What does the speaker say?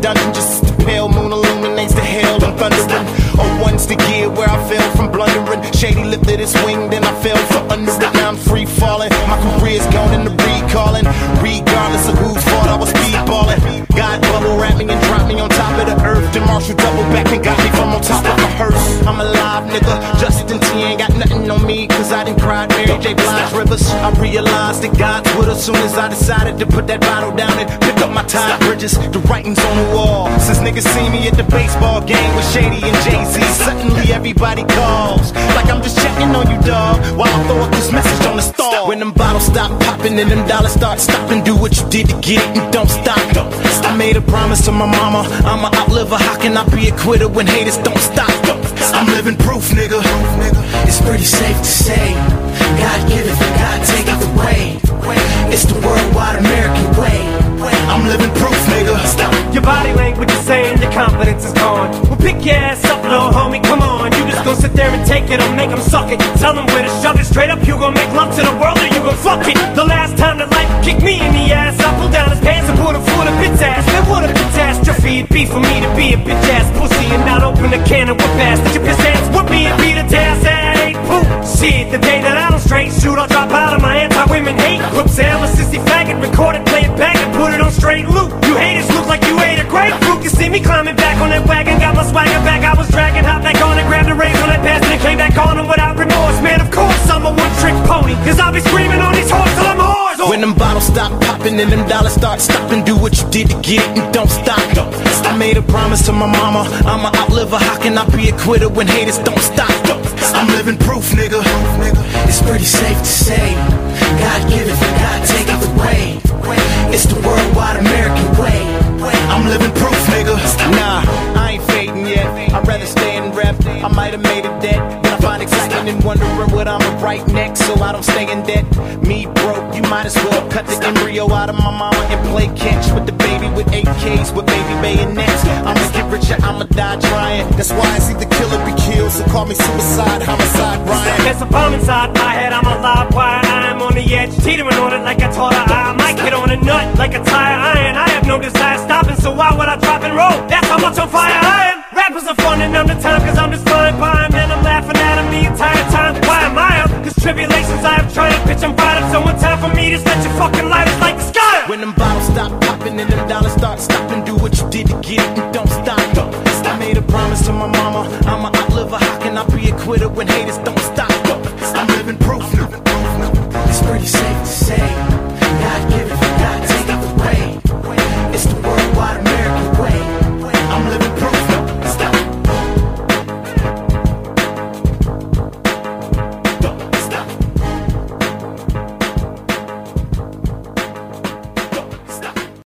dungeon. Just as the pale moon illuminates the hail and thundering. Oh, one's the gear where I fell from blundering. Shady lifted his wing, then I fell for under it. Now I'm free falling. My career's gone into recalling. Regardless of whose fault I was speedballing. God bubble wrapped me and dropped me on top of the earth. Then Marshall double back and got me from on top of a hearse. I'm alive, nigga. Justin T ain't got nothing on me, cause I done cried Mary J. Blige rivers. I realized that God's with us soon as I decided to put that bottle down and pick up my tide bridges. The writing's on the wall. Since niggas see me at the baseball game with Shady and Jay-Z, suddenly everybody calls like I'm just checking on you, dog, while I throw up this message on the stall. When them bottles stop popping and them dollars start stopping, do what you did to get it and don't stop. I made a promise to my mama, I'ma outlive her. How can I be a quitter when haters don't stop? I'm living proof, nigga. It's pretty safe to say, God give it, God take it away. It's the worldwide American way. I'm living proof, nigga. Your body language is saying your confidence is gone. Well, pick your ass up, little homie, come on. You just gon' sit there and take it or make them suck it. Tell them where to shove it, straight up, you gon' make love to the world or you gon' fuck it. The last time that life kicked me in the ass, I pulled down his pants and put him full of bitch ass. Then what a catastrophe it'd be for me to be a bitch ass pussy and not open a can of whoop ass. Did your piss ass whoop me and beat a tail, say I ain't poop. Shit, the day that I don't straight shoot, I'll drop out of my anti-women hate group. Say I'm a sissy faggot, record it, play it back and put it on straight loop. You haters look like you ate a grapefruit. You see me climbing back on that wagon, got my swagger back. I was dragging, hop back on it, grabbed the reins on that bastard and came back on him without remorse. Man, of course I'm a one-trick pony, cause I'll be screaming on these hoes till I'm hoarse. When them bottles stop popping and them dollars start stopping, do what you did to get it and don't stop. I made a promise to my mama, I'ma outlive her. How can I be a quitter when haters don't stop? I'm living proof, nigga. It's pretty safe to say, God give it, God take it away. It's the worldwide American way. I'm living proof, nigga. Nah, I ain't fading yet. I'd rather stay in rep. I might have made a debt, but I find excitement in wondering what I'ma write next, so I don't stay in debt. Me broke, you might as well cut the embryo out of my mama and play catch with the baby with AKs with baby bayonets. I'ma get rich or I'ma die trying. That's why it's either kill or be killed, so call me suicide, homicide, Ryan. There's a bomb inside my head, I'm a live wire. I'm on the edge, teetering on it like I taught her. I might hit on a nut like a tire iron. I have no desire stopping, so why would I drop and roll? That's how much on fire I am. Rappers are fun and I'm the time, cause I'm just flying by 'em and I'm laughing at 'em the entire time. Why am I up? Cause tribulations I have tried to pitch, I'm fired up. So one time for me to set your fucking lighters like the sky. When them bottles stop popping and them dollars start stopping, do what you did to get it and don't stop. I made a promise to my mama, I'ma outlive her. How can I be a quitter when haters don't stop? I'm living proof. It's pretty safe to say.